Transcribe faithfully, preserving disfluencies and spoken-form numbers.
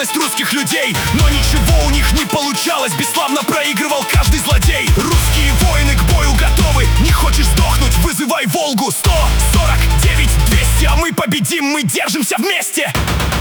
шесть русских людей, но ничего у них не получалось. Бесславно проигрывал каждый злодей. Русские воины к бою готовы. Не хочешь сдохнуть? Вызывай Волгу. Сто сорок девять двести, а мы победим, мы держимся вместе.